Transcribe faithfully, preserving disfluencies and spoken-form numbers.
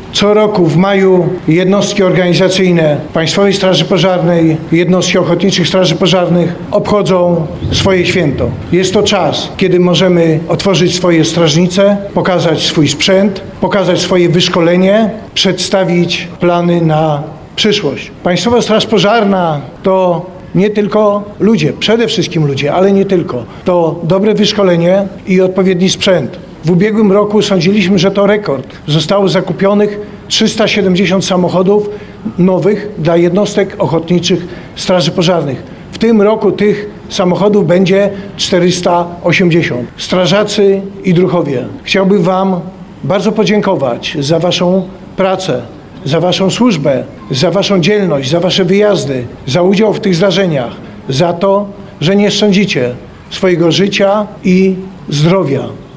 Co roku w maju jednostki organizacyjne Państwowej Straży Pożarnej, jednostki ochotniczych straży pożarnych obchodzą swoje święto. Jest to czas, kiedy możemy otworzyć swoje strażnice, pokazać swój sprzęt, pokazać swoje wyszkolenie, przedstawić plany na przyszłość. Państwowa Straż Pożarna to nie tylko ludzie, przede wszystkim ludzie, ale nie tylko. To dobre wyszkolenie i odpowiedni sprzęt. W ubiegłym roku sądziliśmy, że to rekord. Zostało zakupionych trzysta siedemdziesiąt samochodów nowych dla jednostek ochotniczych straży pożarnych. W tym roku tych samochodów będzie czterysta osiemdziesiąt. Strażacy i druhowie, chciałbym Wam bardzo podziękować za Waszą pracę, za Waszą służbę, za Waszą dzielność, za Wasze wyjazdy, za udział w tych zdarzeniach, za to, że nie szczędzicie swojego życia i zdrowia.